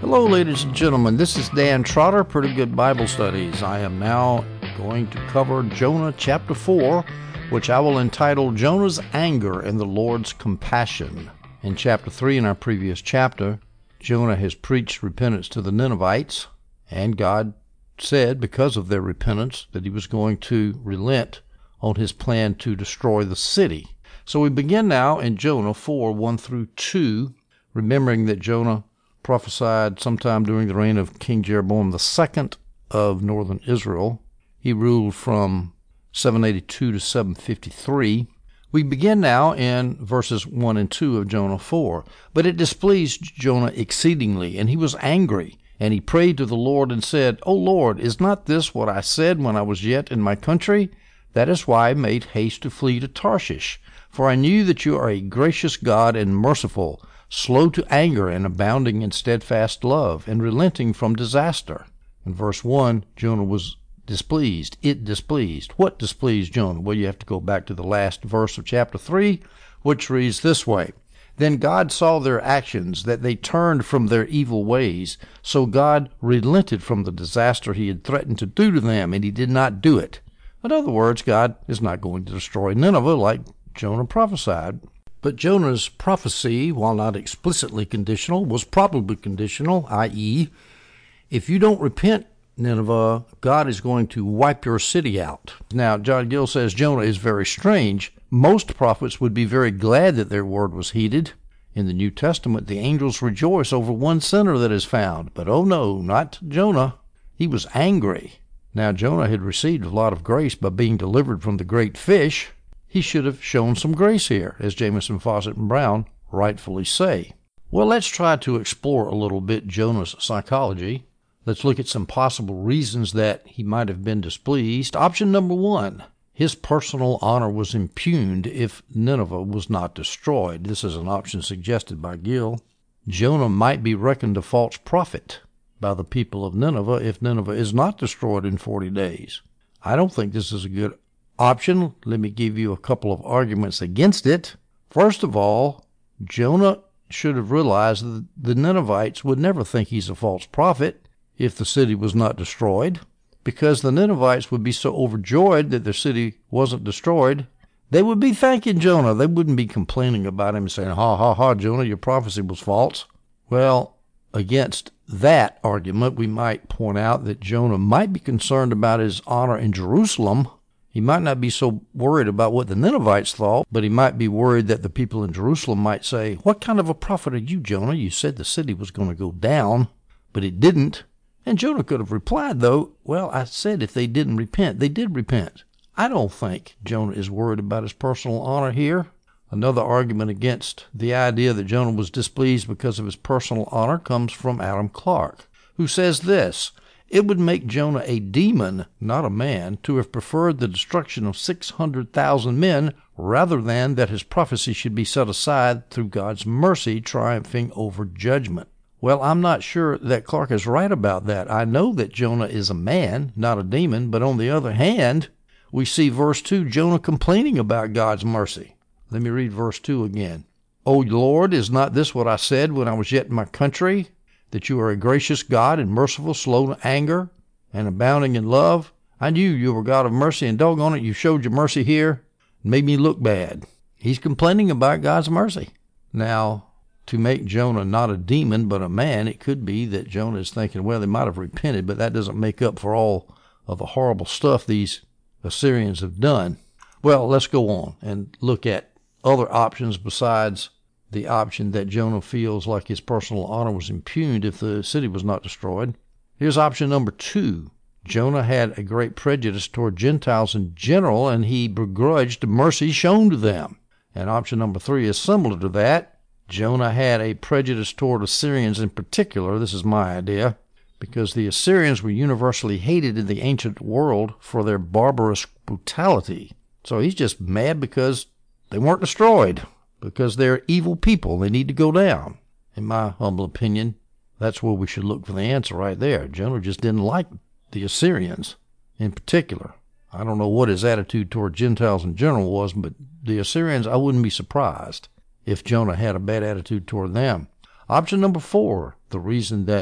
Hello, ladies and gentlemen. This is Dan Trotter, Pretty Good Bible Studies. I am now going to cover Jonah chapter 4, which I will entitle Jonah's Anger and the Lord's Compassion. In chapter 3, in our previous chapter, Jonah has preached repentance to the Ninevites, and God said, because of their repentance, that he was going to relent on his plan to destroy the city. So we begin now in Jonah 4, 1 through 2, remembering that Jonah prophesied sometime during the reign of King Jeroboam II of northern Israel. He ruled from 782 to 753. We begin now in verses 1 and 2 of Jonah 4. But it displeased Jonah exceedingly, and he was angry. And he prayed to the Lord and said, O Lord, is not this what I said when I was yet in my country? That is why I made haste to flee to Tarshish. For I knew that you are a gracious God and merciful, slow to anger and abounding in steadfast love, and relenting from disaster. In verse 1, Jonah was displeased. It displeased. What displeased Jonah? Well, you have to go back to the last verse of chapter 3, which reads this way. Then God saw their actions, that they turned from their evil ways. So God relented from the disaster he had threatened to do to them, and he did not do it. In other words, God is not going to destroy Nineveh like Jonah prophesied. But Jonah's prophecy, while not explicitly conditional, was probably conditional, i.e., if you don't repent, Nineveh, God is going to wipe your city out. Now, John Gill says Jonah is very strange. Most prophets would be very glad that their word was heeded. In the New Testament, the angels rejoice over one sinner that is found. But oh no, not Jonah. He was angry. Now, Jonah had received a lot of grace by being delivered from the great fish. He should have shown some grace here, as Jamieson, Fausset, and Brown rightfully say. Well, let's try to explore a little bit Jonah's psychology. Let's look at some possible reasons that he might have been displeased. Option number 1, his personal honor was impugned if Nineveh was not destroyed. This is an option suggested by Gill. Jonah might be reckoned a false prophet by the people of Nineveh if Nineveh is not destroyed in 40 days. I don't think this is a good option. Let me give you a couple of arguments against it. First of all, Jonah should have realized that the Ninevites would never think he's a false prophet if the city was not destroyed, because the Ninevites would be so overjoyed that their city wasn't destroyed, they would be thanking Jonah. They wouldn't be complaining about him and saying, ha, ha, ha, Jonah, your prophecy was false. Well, against that argument, we might point out that Jonah might be concerned about his honor in Jerusalem. He might not be so worried about what the Ninevites thought, but he might be worried that the people in Jerusalem might say, what kind of a prophet are you, Jonah? You said the city was going to go down, but it didn't. And Jonah could have replied, though, well, I said if they didn't repent, they did repent. I don't think Jonah is worried about his personal honor here. Another argument against the idea that Jonah was displeased because of his personal honor comes from Adam Clarke, who says this, it would make Jonah a demon, not a man, to have preferred the destruction of 600,000 men rather than that his prophecy should be set aside through God's mercy triumphing over judgment. Well, I'm not sure that Clarke is right about that. I know that Jonah is a man, not a demon, but on the other hand, we see verse 2, Jonah complaining about God's mercy. Let me read verse 2 again. O Lord, is not this what I said when I was yet in my country? That you are a gracious God and merciful, slow to anger, and abounding in love. I knew you were God of mercy, and doggone it, you showed your mercy here and made me look bad. He's complaining about God's mercy. Now, to make Jonah not a demon but a man, it could be that Jonah is thinking, well, they might have repented, but that doesn't make up for all of the horrible stuff these Assyrians have done. Well, let's go on and look at other options besides the option that Jonah feels like his personal honor was impugned if the city was not destroyed. Here's option number 2. Jonah had a great prejudice toward Gentiles in general, and he begrudged mercy shown to them. And option number 3 is similar to that. Jonah had a prejudice toward Assyrians in particular. This is my idea, because the Assyrians were universally hated in the ancient world for their barbarous brutality. So he's just mad because they weren't destroyed, because they're evil people. They need to go down. In my humble opinion, that's where we should look for the answer right there. Jonah just didn't like the Assyrians in particular. I don't know what his attitude toward Gentiles in general was, but the Assyrians, I wouldn't be surprised if Jonah had a bad attitude toward them. Option number 4, the reason that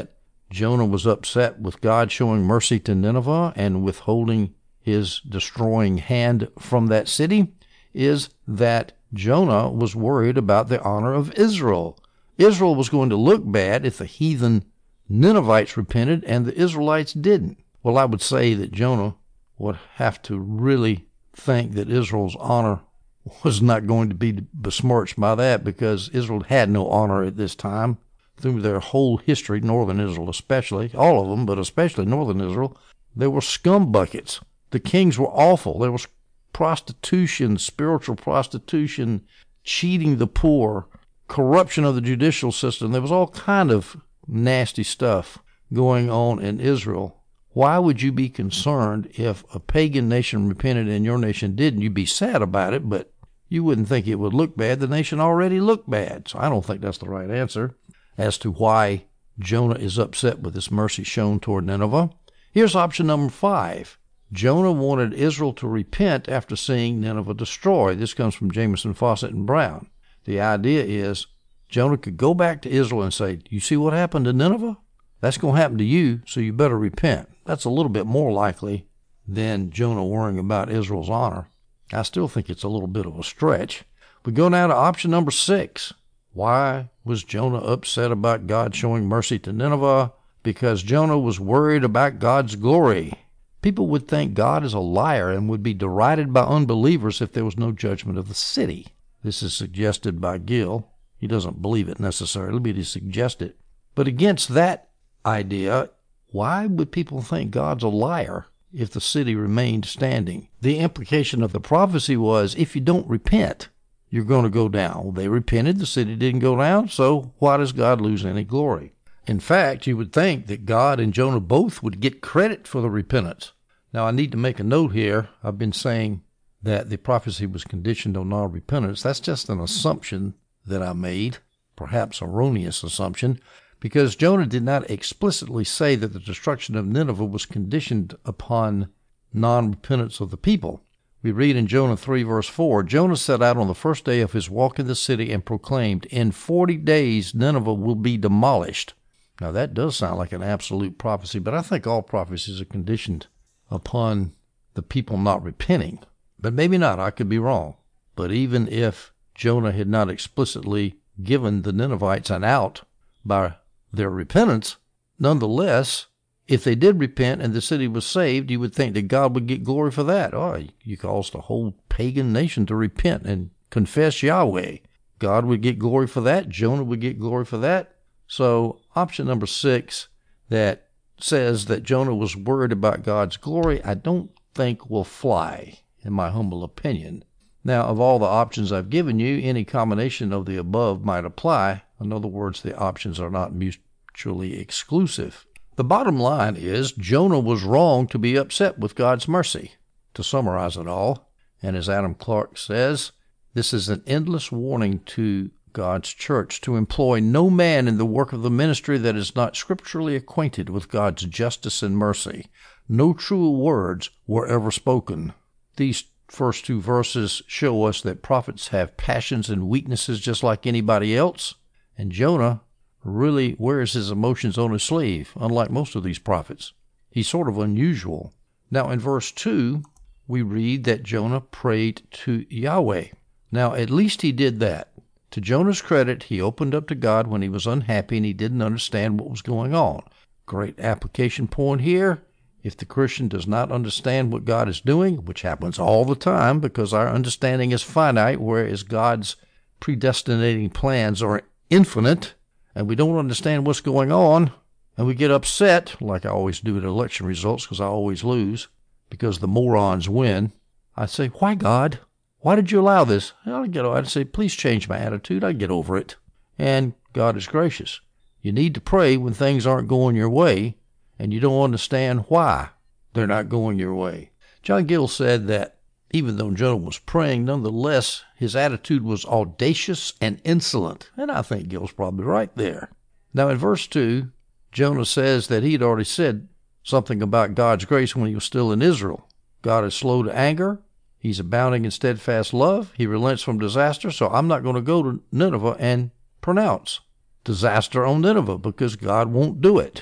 Jonah was upset with God showing mercy to Nineveh and withholding his destroying hand from that city is that Jonah was worried about the honor of Israel. Israel was going to look bad if the heathen Ninevites repented and the Israelites didn't. Well, I would say that Jonah would have to really think that Israel's honor was not going to be besmirched by that, because Israel had no honor at this time. Through their whole history, northern Israel especially, all of them, but especially northern Israel, they were scum buckets. The kings were awful. There was prostitution, spiritual prostitution, cheating the poor, corruption of the judicial system. There was all kind of nasty stuff going on in Israel. Why would you be concerned if a pagan nation repented and your nation didn't? You'd be sad about it, but you wouldn't think it would look bad. The nation already looked bad. So I don't think that's the right answer as to why Jonah is upset with this mercy shown toward Nineveh. Here's option number 5. Jonah wanted Israel to repent after seeing Nineveh destroyed. This comes from Jameson, Fawcett, and Brown. The idea is Jonah could go back to Israel and say, you see what happened to Nineveh? That's going to happen to you, so you better repent. That's a little bit more likely than Jonah worrying about Israel's honor. I still think it's a little bit of a stretch. We go now to option number 6. Why was Jonah upset about God showing mercy to Nineveh? Because Jonah was worried about God's glory. People would think God is a liar and would be derided by unbelievers if there was no judgment of the city. This is suggested by Gill. He doesn't believe it necessarily, but he suggests it. But against that idea, why would people think God's a liar if the city remained standing? The implication of the prophecy was, if you don't repent, you're going to go down. Well, they repented, the city didn't go down, so why does God lose any glory? In fact, you would think that God and Jonah both would get credit for the repentance. Now, I need to make a note here. I've been saying that the prophecy was conditioned on non-repentance. That's just an assumption that I made, perhaps erroneous assumption, because Jonah did not explicitly say that the destruction of Nineveh was conditioned upon non-repentance of the people. We read in Jonah 3, verse 4, Jonah set out on the first day of his walk in the city and proclaimed, in 40 days Nineveh will be demolished. Now that does sound like an absolute prophecy, but I think all prophecies are conditioned upon the people not repenting. But maybe not, I could be wrong. But even if Jonah had not explicitly given the Ninevites an out by their repentance, nonetheless, if they did repent and the city was saved, you would think that God would get glory for that. Oh, you caused a whole pagan nation to repent and confess Yahweh. God would get glory for that. Jonah would get glory for that. So option number 6 that says that Jonah was worried about God's glory, I don't think will fly, in my humble opinion. Now, of all the options I've given you, any combination of the above might apply. In other words, the options are not mutually exclusive. The bottom line is Jonah was wrong to be upset with God's mercy. To summarize it all, and as Adam Clarke says, this is an endless warning to God's church to employ no man in the work of the ministry that is not scripturally acquainted with God's justice and mercy. No true words were ever spoken. These first 2 verses show us that prophets have passions and weaknesses just like anybody else, and Jonah really wears his emotions on his sleeve, unlike most of these prophets. He's sort of unusual. Now, in verse 2, we read that Jonah prayed to Yahweh. Now, at least he did that. To Jonah's credit, he opened up to God when he was unhappy and he didn't understand what was going on. Great application point here. If the Christian does not understand what God is doing, which happens all the time because our understanding is finite, whereas God's predestinating plans are infinite, and we don't understand what's going on, and we get upset, like I always do at election results because I always lose, because the morons win, I say, why, God? Why did you allow this? I'd say, please change my attitude. I'd get over it. And God is gracious. You need to pray when things aren't going your way, and you don't understand why they're not going your way. John Gill said that even though Jonah was praying, nonetheless, his attitude was audacious and insolent. And I think Gill's probably right there. Now, in verse 2, Jonah says that he had already said something about God's grace when he was still in Israel. God is slow to anger. He's abounding in steadfast love. He relents from disaster. So I'm not going to go to Nineveh and pronounce disaster on Nineveh because God won't do it.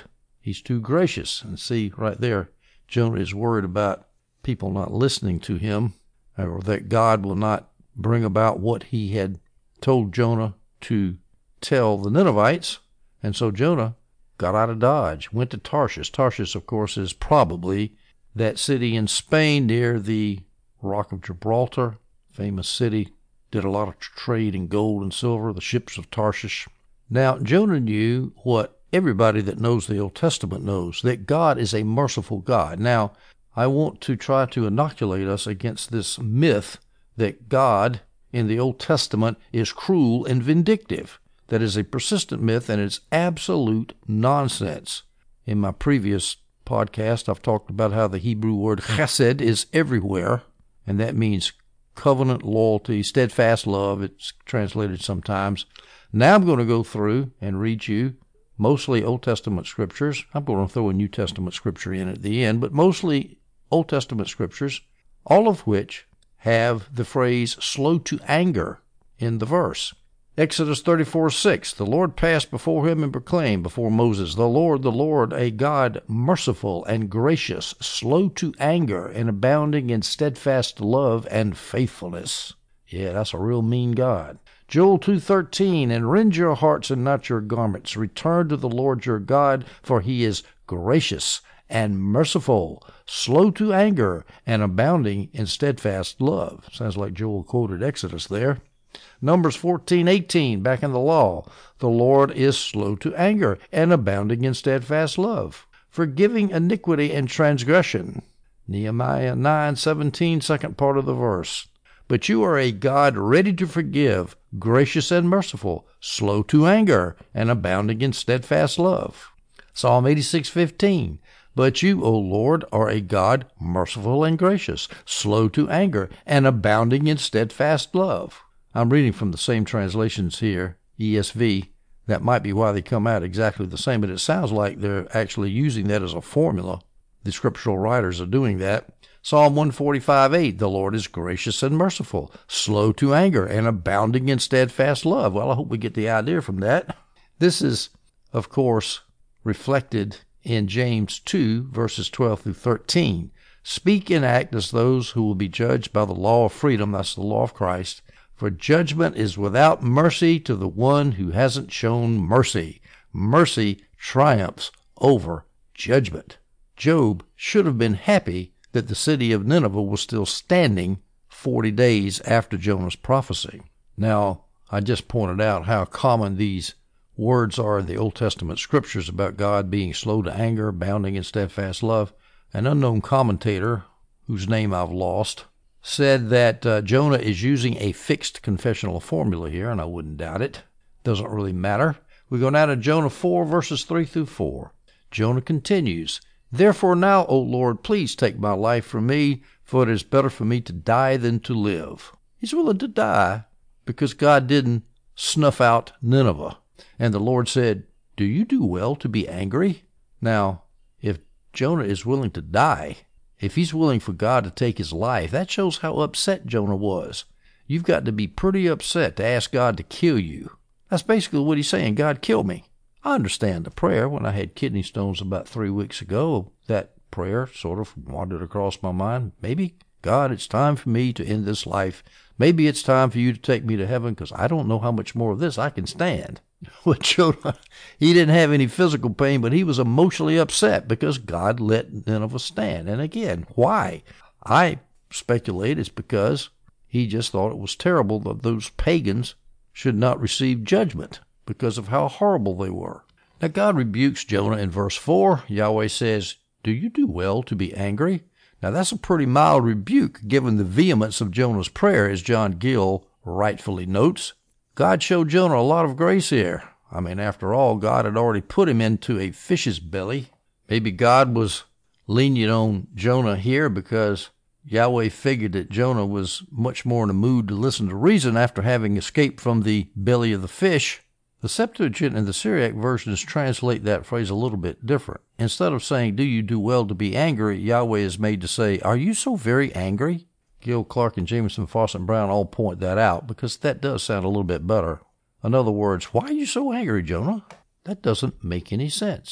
He's too gracious. And see, right there, Jonah is worried about people not listening to him, or that God will not bring about what he had told Jonah to tell the Ninevites. And so Jonah got out of Dodge, went to Tarshish. Tarshish, of course, is probably that city in Spain near the Rock of Gibraltar, famous city. Did a lot of trade in gold and silver, the ships of Tarshish. Now, Jonah knew what everybody that knows the Old Testament knows, that God is a merciful God. Now, I want to try to inoculate us against this myth that God in the Old Testament is cruel and vindictive. That is a persistent myth, and it's absolute nonsense. In my previous podcast, I've talked about how the Hebrew word chesed is everywhere, and that means covenant loyalty, steadfast love. It's translated sometimes. Now I'm going to go through and read you mostly Old Testament scriptures. I'm going to throw a New Testament scripture in at the end, but mostly Old Testament scriptures, all of which have the phrase slow to anger in the verse. Exodus 34:6, the Lord passed before him and proclaimed before Moses, the Lord, a God merciful and gracious, slow to anger, and abounding in steadfast love and faithfulness. Yeah, that's a real mean God. Joel 2:13, and rend your hearts and not your garments. Return to the Lord your God, for he is gracious and merciful, slow to anger, and abounding in steadfast love. Sounds like Joel quoted Exodus there. Numbers 14:18, back in the law, the Lord is slow to anger and abounding in steadfast love, forgiving iniquity and transgression. Nehemiah 9:17, second part of the verse. But you are a God ready to forgive, gracious and merciful, slow to anger, and abounding in steadfast love. Psalm 86:15. But you, O Lord, are a God merciful and gracious, slow to anger, and abounding in steadfast love. I'm reading from the same translations here, ESV. That might be why they come out exactly the same, but it sounds like they're actually using that as a formula. The scriptural writers are doing that. Psalm 145:8, the Lord is gracious and merciful, slow to anger, and abounding in steadfast love. Well, I hope we get the idea from that. This is, of course, reflected in James 2, verses 12 through 13. Speak and act as those who will be judged by the law of freedom, that's the law of Christ. For judgment is without mercy to the one who hasn't shown mercy. Mercy triumphs over judgment. Job should have been happy that the city of Nineveh was still standing 40 days after Jonah's prophecy. Now, I just pointed out how common these words are in the Old Testament scriptures about God being slow to anger, abounding in steadfast love. An unknown commentator, whose name I've lost, said that Jonah is using a fixed confessional formula here, and I wouldn't doubt it. Doesn't really matter. We go now to Jonah 4, verses 3 through 4. Jonah continues, Therefore now, O Lord, please take my life from me, for it is better for me to die than to live. He's willing to die because God didn't snuff out Nineveh. And the Lord said, Do you do well to be angry? Now, if Jonah is willing to die, if he's willing for God to take his life, that shows how upset Jonah was. You've got to be pretty upset to ask God to kill you. That's basically what he's saying, God, kill me. I understand the prayer. When I had kidney stones about 3 weeks ago, that prayer sort of wandered across my mind. Maybe, God, it's time for me to end this life. Maybe it's time for you to take me to heaven because I don't know how much more of this I can stand. Well, Jonah, he didn't have any physical pain, but he was emotionally upset because God let Nineveh stand. And again, why? I speculate it's because he just thought it was terrible that those pagans should not receive judgment because of how horrible they were. Now, God rebukes Jonah in verse 4. Yahweh says, Do you do well to be angry? Now, that's a pretty mild rebuke given the vehemence of Jonah's prayer, as John Gill rightfully notes. God showed Jonah a lot of grace here. I mean, after all, God had already put him into a fish's belly. Maybe God was lenient on Jonah here because Yahweh figured that Jonah was much more in a mood to listen to reason after having escaped from the belly of the fish. The Septuagint and the Syriac versions translate that phrase a little bit different. Instead of saying, do you do well to be angry, Yahweh is made to say, are you so very angry? Gil, Clark, and Jameson, Fawcett, and Brown all point that out because that does sound a little bit better. In other words, why are you so angry, Jonah? That doesn't make any sense.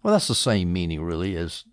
Well, that's the same meaning, really, as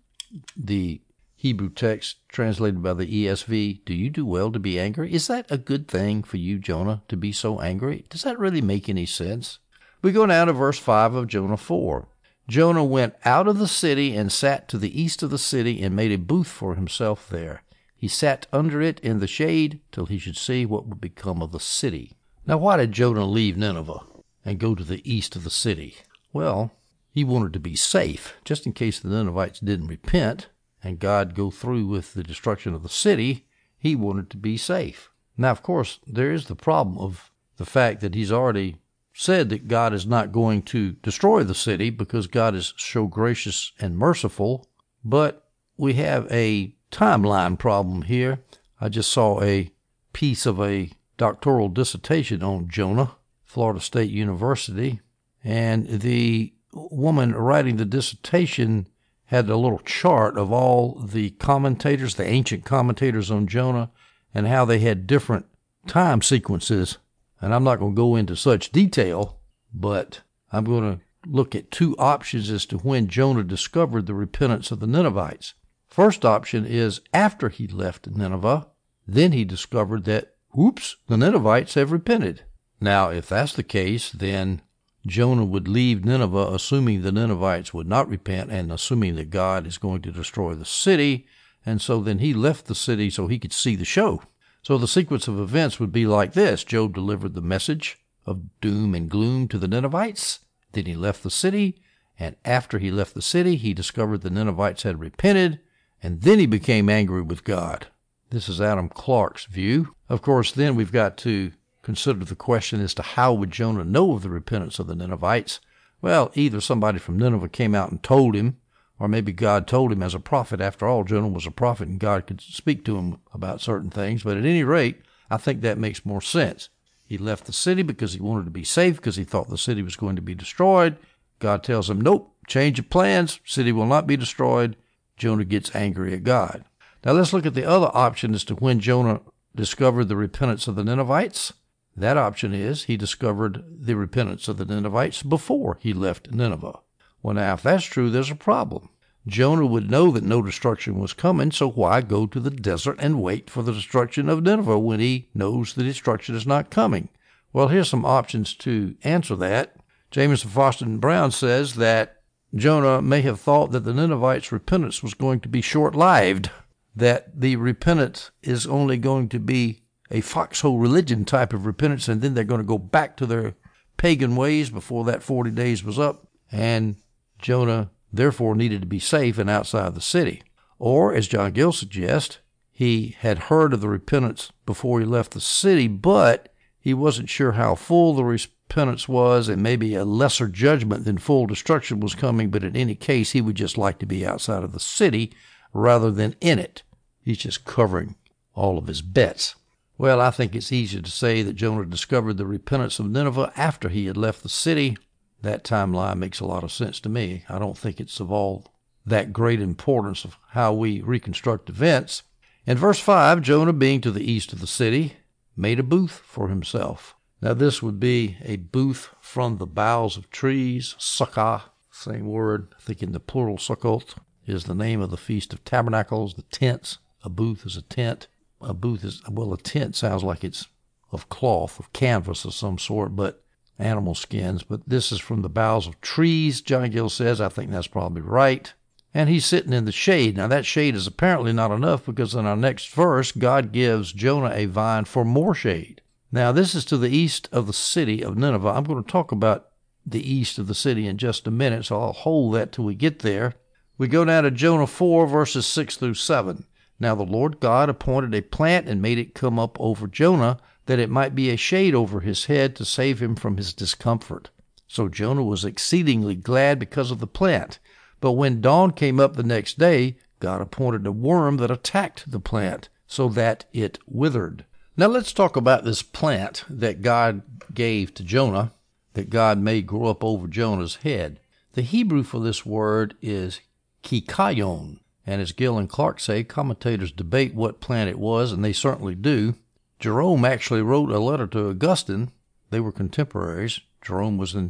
the Hebrew text translated by the ESV. Do you do well to be angry? Is that a good thing for you, Jonah, to be so angry? Does that really make any sense? We go now to verse 5 of Jonah 4. Jonah went out of the city and sat to the east of the city and made a booth for himself there. He sat under it in the shade till he should see what would become of the city. Now, why did Jonah leave Nineveh and go to the east of the city? Well, he wanted to be safe, just in case the Ninevites didn't repent and God go through with the destruction of the city. He wanted to be safe. Now, of course, there is the problem of the fact that he's already said that God is not going to destroy the city because God is so gracious and merciful. But we have a timeline problem here. I just saw a piece of a doctoral dissertation on Jonah, Florida State University, and the woman writing the dissertation had a little chart of all the commentators, the ancient commentators on Jonah, and how they had different time sequences. And I'm not going to go into such detail, but I'm going to look at two options as to when Jonah discovered the repentance of the Ninevites. First option is after he left Nineveh, then he discovered that, oops, the Ninevites have repented. Now, if that's the case, then Jonah would leave Nineveh assuming the Ninevites would not repent and assuming that God is going to destroy the city. And so then he left the city so he could see the show. So the sequence of events would be like this. Job delivered the message of doom and gloom to the Ninevites. Then he left the city. And after he left the city, he discovered the Ninevites had repented. And then he became angry with God. This is Adam Clarke's view. Of course, then we've got to consider the question as to how would Jonah know of the repentance of the Ninevites? Well, either somebody from Nineveh came out and told him, or maybe God told him as a prophet. After all, Jonah was a prophet and God could speak to him about certain things. But at any rate, I think that makes more sense. He left the city because he wanted to be safe, because he thought the city was going to be destroyed. God tells him, nope, change of plans. City will not be destroyed. Jonah gets angry at God. Now let's look at the other option as to when Jonah discovered the repentance of the Ninevites. That option is he discovered the repentance of the Ninevites before he left Nineveh. Well, now, if that's true, there's a problem. Jonah would know that no destruction was coming, so why go to the desert and wait for the destruction of Nineveh when he knows the destruction is not coming? Well, here's some options to answer that. Jameson, Foster, and Brown says that Jonah may have thought that the Ninevites' repentance was going to be short-lived, that the repentance is only going to be a foxhole religion type of repentance, and then they're going to go back to their pagan ways before that 40 days was up, and Jonah therefore needed to be safe and outside the city. Or, as John Gill suggests, he had heard of the repentance before he left the city, but he wasn't sure how full the repentance was, and maybe a lesser judgment than full destruction was coming, but in any case, he would just like to be outside of the city rather than in it. He's just covering all of his bets. Well, I think it's easier to say that Jonah discovered the repentance of Nineveh after he had left the city. That timeline makes a lot of sense to me. I don't think it's of all that great importance of how we reconstruct events. In verse 5, Jonah, being to the east of the city, made a booth for himself. Now, this would be a booth from the boughs of trees, sukkah, same word. I think in the plural, sukkot, is the name of the Feast of Tabernacles, the tents. A booth is a tent. A booth is, well, a tent sounds like it's of cloth, of canvas of some sort, but animal skins. But this is from the boughs of trees, John Gill says. I think that's probably right. And he's sitting in the shade. Now, that shade is apparently not enough, because in our next verse, God gives Jonah a vine for more shade. Now, this is to the east of the city of Nineveh. I'm going to talk about the east of the city in just a minute, so I'll hold that till we get there. We go down to Jonah 4, verses 6 through 7. Now the Lord God appointed a plant and made it come up over Jonah, that it might be a shade over his head to save him from his discomfort. So Jonah was exceedingly glad because of the plant. But when dawn came up the next day, God appointed a worm that attacked the plant, so that it withered. Now let's talk about this plant that God gave to Jonah, that God made grow up over Jonah's head. The Hebrew for this word is kikayon. And as Gill and Clarke say, commentators debate what plant it was, and they certainly do. Jerome actually wrote a letter to Augustine. They were contemporaries. Jerome was in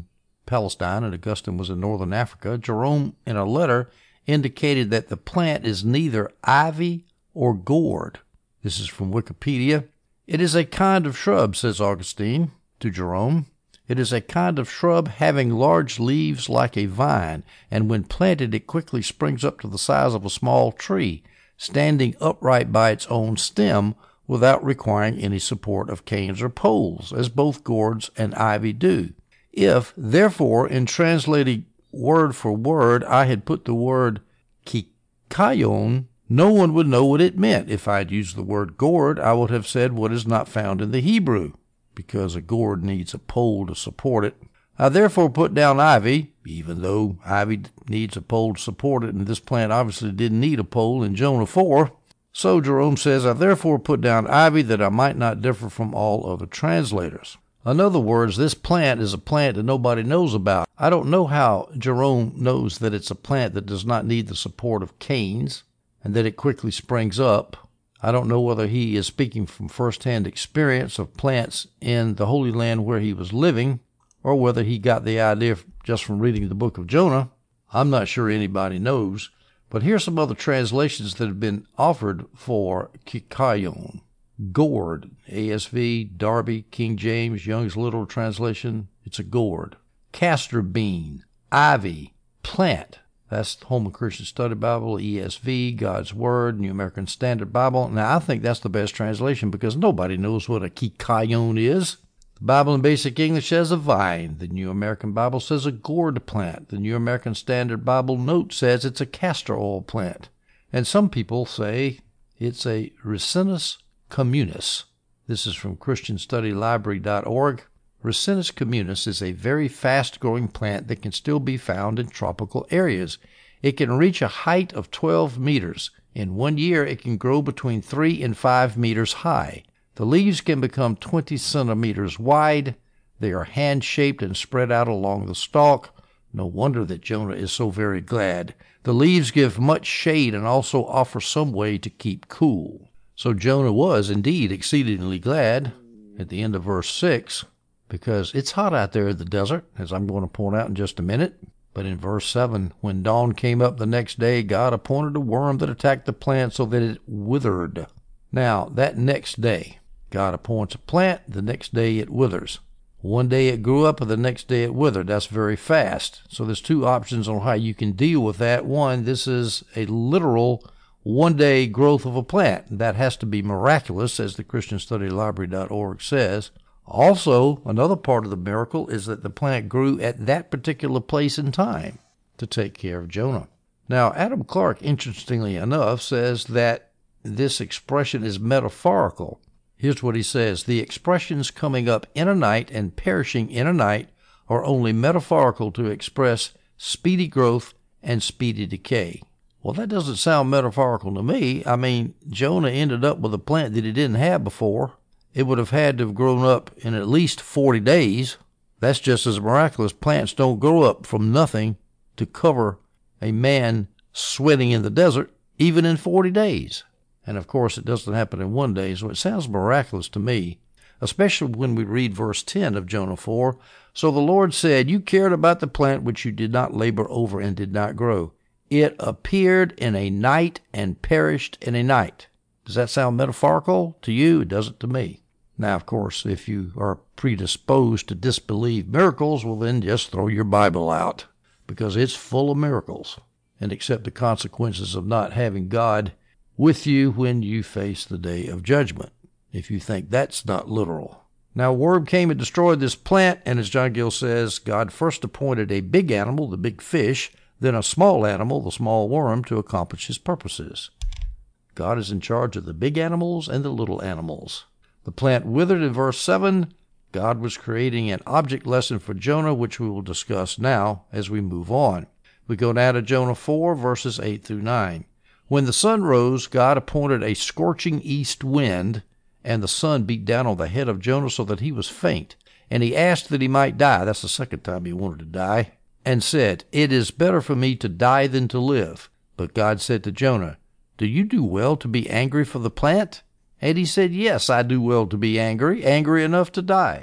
Palestine and Augustine was in northern Africa, Jerome, in a letter, indicated that the plant is neither ivy or gourd. This is from Wikipedia. It is a kind of shrub, says Augustine to Jerome. It is a kind of shrub having large leaves like a vine, and when planted it quickly springs up to the size of a small tree, standing upright by its own stem without requiring any support of canes or poles, as both gourds and ivy do. If, therefore, in translating word for word, I had put the word kikayon, no one would know what it meant. If I had used the word gourd, I would have said what is not found in the Hebrew, because a gourd needs a pole to support it. I therefore put down ivy, even though ivy needs a pole to support it, and this plant obviously didn't need a pole in Jonah 4. So Jerome says, I therefore put down ivy that I might not differ from all other translators. In other words, this plant is a plant that nobody knows about. I don't know how Jerome knows that it's a plant that does not need the support of canes and that it quickly springs up. I don't know whether he is speaking from first-hand experience of plants in the Holy Land where he was living, or whether he got the idea just from reading the book of Jonah. I'm not sure anybody knows. But here's some other translations that have been offered for kikayon. Gourd, ASV, Darby, King James, Young's Literal Translation, it's a gourd. Castor bean, ivy, plant. That's the Holman Christian Study Bible, ESV, God's Word, New American Standard Bible. Now, I think that's the best translation because nobody knows what a kikayon is. The Bible in Basic English says a vine. The New American Bible says a gourd plant. The New American Standard Bible Note says it's a castor oil plant. And some people say it's a Ricinus communis. This is from ChristianStudyLibrary.org. Ricinus communis is a very fast-growing plant that can still be found in tropical areas. It can reach a height of 12 meters. In 1 year, it can grow between 3 and 5 meters high. The leaves can become 20 centimeters wide. They are hand-shaped and spread out along the stalk. No wonder that Jonah is so very glad. The leaves give much shade and also offer some way to keep cool. So Jonah was indeed exceedingly glad at the end of verse 6, because it's hot out there in the desert, as I'm going to point out in just a minute. But in verse 7, when dawn came up the next day, God appointed a worm that attacked the plant so that it withered. Now, that next day, God appoints a plant, the next day it withers. One day it grew up, and the next day it withered. That's very fast. So there's two options on how you can deal with that. One, this is a literal one-day growth of a plant. That has to be miraculous, as the ChristianStudyLibrary.org says. Also, another part of the miracle is that the plant grew at that particular place and time to take care of Jonah. Now, Adam Clarke, interestingly enough, says that this expression is metaphorical. Here's what he says. The expressions coming up in a night and perishing in a night are only metaphorical to express speedy growth and speedy decay. Well, that doesn't sound metaphorical to me. I mean, Jonah ended up with a plant that he didn't have before. It would have had to have grown up in at least 40 days. That's just as miraculous. Plants don't grow up from nothing to cover a man sweating in the desert, even in 40 days. And of course, it doesn't happen in 1 day, so it sounds miraculous to me, especially when we read verse 10 of Jonah 4. So the Lord said, you cared about the plant which you did not labor over and did not grow. It appeared in a night and perished in a night. Does that sound metaphorical to you? It doesn't to me. Now, of course, if you are predisposed to disbelieve miracles, well, then just throw your Bible out, because it's full of miracles, and accept the consequences of not having God with you when you face the day of judgment, if you think that's not literal. Now, a worm came and destroyed this plant, and as John Gill says, God first appointed a big animal, the big fish, then a small animal, the small worm, to accomplish his purposes. God is in charge of the big animals and the little animals. The plant withered in verse 7. God was creating an object lesson for Jonah, which we will discuss now as we move on. We go now to Jonah 4, verses 8 through 9. When the sun rose, God appointed a scorching east wind, and the sun beat down on the head of Jonah so that he was faint. And he asked that he might die. That's the second time he wanted to die. And said, it is better for me to die than to live. But God said to Jonah, do you do well to be angry for the plant? And he said, yes, I do well to be angry enough to die.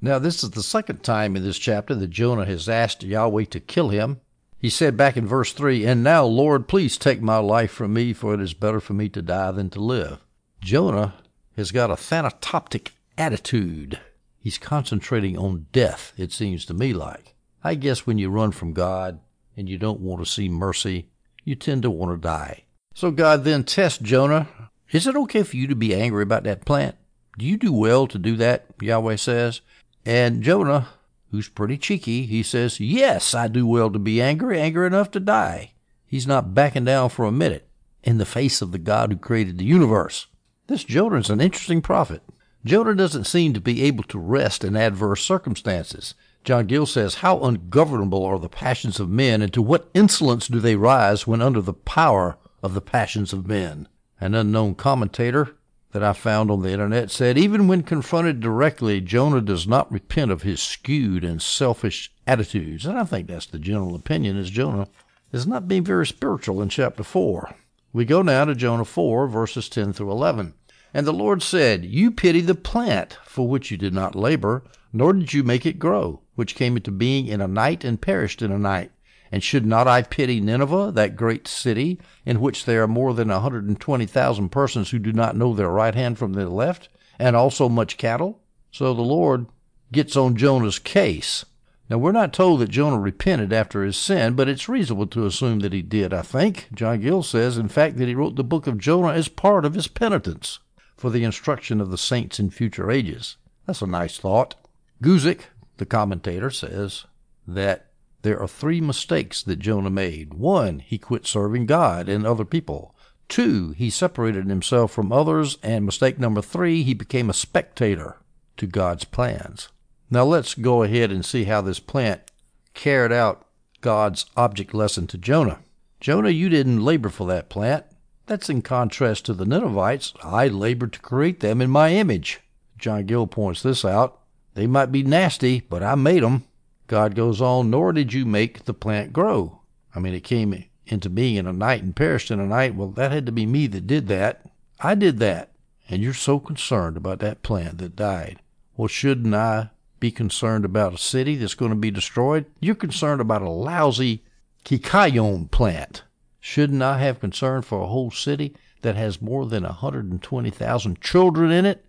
Now, this is the second time in this chapter that Jonah has asked Yahweh to kill him. He said back in verse 3, "And now, Lord, please take my life from me, for it is better for me to die than to live." Jonah has got a thanatoptic attitude. He's concentrating on death, it seems to me like. I guess when you run from God and you don't want to see mercy, you tend to want to die. So God then tests Jonah. Is it okay for you to be angry about that plant? Do you do well to do that? Yahweh says. And Jonah, who's pretty cheeky, he says, yes, I do well to be angry enough to die. He's not backing down for a minute in the face of the God who created the universe. This Jonah is an interesting prophet. Jonah doesn't seem to be able to rest in adverse circumstances. John Gill says, how ungovernable are the passions of men, and to what insolence do they rise when under the power of the passions of men? An unknown commentator that I found on the internet said, even when confronted directly, Jonah does not repent of his skewed and selfish attitudes. And I think that's the general opinion, is Jonah is not being very spiritual in chapter 4. We go now to Jonah 4, verses 10 through 11. And the Lord said, you pity the plant for which you did not labor, nor did you make it grow, which came into being in a night and perished in a night. And should not I pity Nineveh, that great city, in which there are more than 120,000 persons who do not know their right hand from their left, and also much cattle? So the Lord gets on Jonah's case. Now, we're not told that Jonah repented after his sin, but it's reasonable to assume that he did, I think. John Gill says, in fact, that he wrote the book of Jonah as part of his penitence for the instruction of the saints in future ages. That's a nice thought. Guzik, the commentator, says that there are 3 mistakes that Jonah made. 1, he quit serving God and other people. 2, he separated himself from others. And mistake number 3, he became a spectator to God's plans. Now let's go ahead and see how this plant carried out God's object lesson to Jonah. Jonah, you didn't labor for that plant. That's in contrast to the Ninevites. I labored to create them in my image. John Gill points this out. They might be nasty, but I made them. God goes on, nor did you make the plant grow. I mean, it came into being in a night and perished in a night. Well, that had to be me that did that. I did that. And you're so concerned about that plant that died. Well, shouldn't I be concerned about a city that's going to be destroyed? You're concerned about a lousy Kikayon plant. Shouldn't I have concern for a whole city that has more than 120,000 children in it?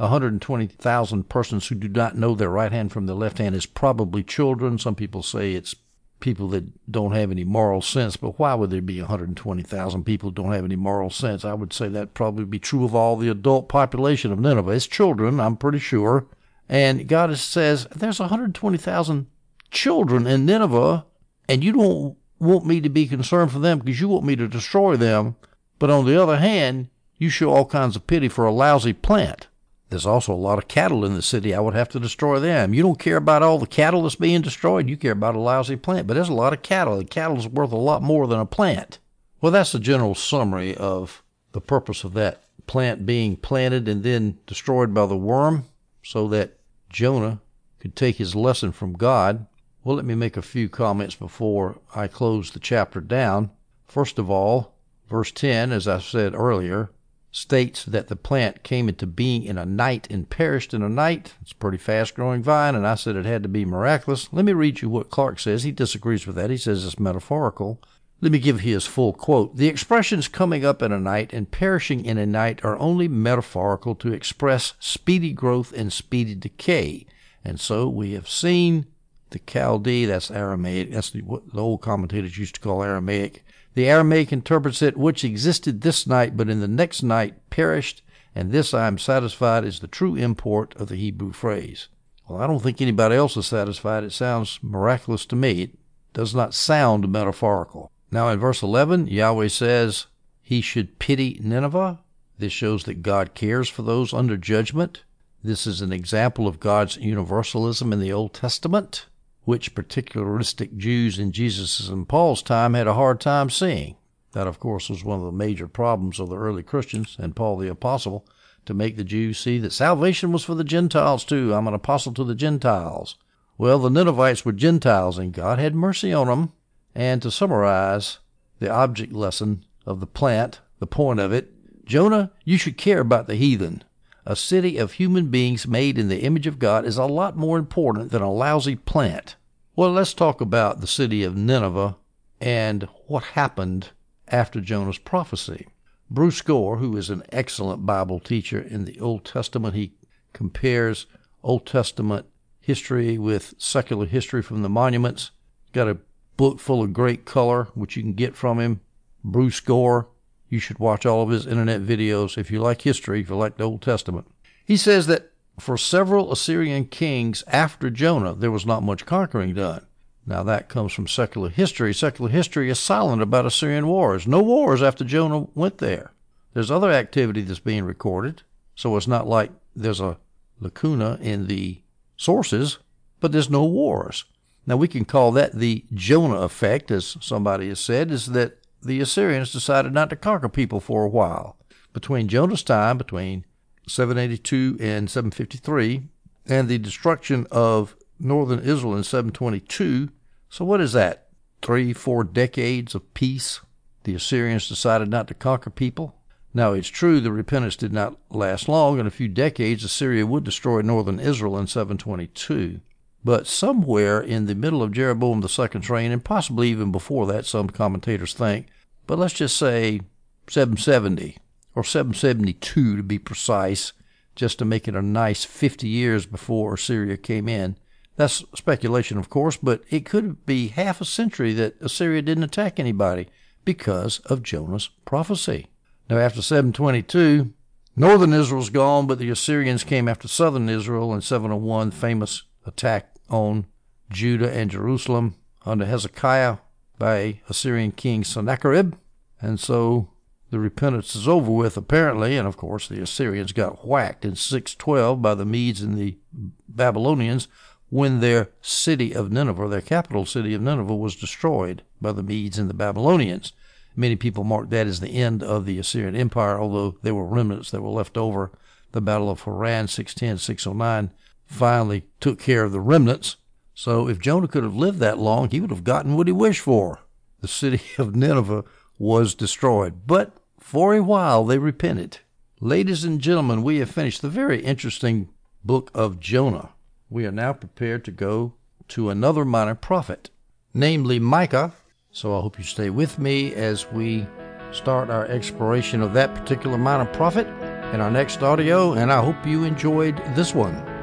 120,000 persons who do not know their right hand from their left hand is probably children. Some people say it's people that don't have any moral sense, but why would there be 120,000 people who don't have any moral sense? I would say that probably be true of all the adult population of Nineveh. It's children, I'm pretty sure. And God says, there's 120,000 children in Nineveh, and you don't want me to be concerned for them because you want me to destroy them. But on the other hand, you show all kinds of pity for a lousy plant. There's also a lot of cattle in the city. I would have to destroy them. You don't care about all the cattle that's being destroyed. You care about a lousy plant. But there's a lot of cattle. The cattle's worth a lot more than a plant. Well, that's the general summary of the purpose of that plant being planted and then destroyed by the worm so that Jonah could take his lesson from God. Well, let me make a few comments before I close the chapter down. First of all, verse 10, as I said earlier, states that the plant came into being in a night and perished in a night. It's a pretty fast-growing vine, and I said it had to be miraculous. Let me read you what Clark says. He disagrees with that. He says it's metaphorical. Let me give his full quote. The expressions coming up in a night and perishing in a night are only metaphorical to express speedy growth and speedy decay. And so we have seen the Chaldee, that's Aramaic, that's what the old commentators used to call Aramaic. The Aramaic interprets it, which existed this night, but in the next night perished, and this I am satisfied is the true import of the Hebrew phrase. Well, I don't think anybody else is satisfied. It sounds miraculous to me. It does not sound metaphorical. Now in verse 11, Yahweh says he should pity Nineveh. This shows that God cares for those under judgment. This is an example of God's universalism in the Old Testament, which particularistic Jews in Jesus' and Paul's time had a hard time seeing. That, of course, was one of the major problems of the early Christians and Paul the Apostle, to make the Jews see that salvation was for the Gentiles too. I'm an apostle to the Gentiles. Well, the Ninevites were Gentiles, and God had mercy on them. And to summarize the object lesson of the plant, the point of it, Jonah, you should care about the heathen. A city of human beings made in the image of God is a lot more important than a lousy plant. Well, let's talk about the city of Nineveh and what happened after Jonah's prophecy. Bruce Gore, who is an excellent Bible teacher in the Old Testament, he compares Old Testament history with secular history from the monuments. Got a book full of great color, which you can get from him. Bruce Gore. You should watch all of his internet videos if you like history, if you like the Old Testament. He says that for several Assyrian kings after Jonah, there was not much conquering done. Now that comes from secular history. Secular history is silent about Assyrian wars. No wars after Jonah went there. There's other activity that's being recorded, so it's not like there's a lacuna in the sources, but there's no wars. Now we can call that the Jonah effect, as somebody has said, is that the Assyrians decided not to conquer people for a while. Between Jonah's time, between 782 and 753, and the destruction of northern Israel in 722, so what is that? 3-4 decades of peace? The Assyrians decided not to conquer people? Now, it's true the repentance did not last long. In a few decades, Assyria would destroy northern Israel in 722. But somewhere in the middle of Jeroboam II's reign, and possibly even before that, some commentators think, but let's just say 770 or 772 to be precise, just to make it a nice 50 years before Assyria came in. That's speculation, of course, but it could be half a century that Assyria didn't attack anybody because of Jonah's prophecy. Now, after 722, northern Israel's gone, but the Assyrians came after southern Israel in 701, famous attack on Judah and Jerusalem under Hezekiah by Assyrian king Sennacherib. And so the repentance is over with, apparently, and of course the Assyrians got whacked in 612 by the Medes and the Babylonians when their city of Nineveh, their capital city of Nineveh, was destroyed by the Medes and the Babylonians. Many people mark that as the end of the Assyrian Empire, although there were remnants that were left over. The Battle of Haran, 610-609, finally took care of the remnants. So if Jonah could have lived that long, he would have gotten what he wished for. The city of Nineveh was destroyed. But for a while, they repented. Ladies and gentlemen, we have finished the very interesting book of Jonah. We are now prepared to go to another minor prophet, namely Micah. So I hope you stay with me as we start our exploration of that particular minor prophet in our next audio, and I hope you enjoyed this one.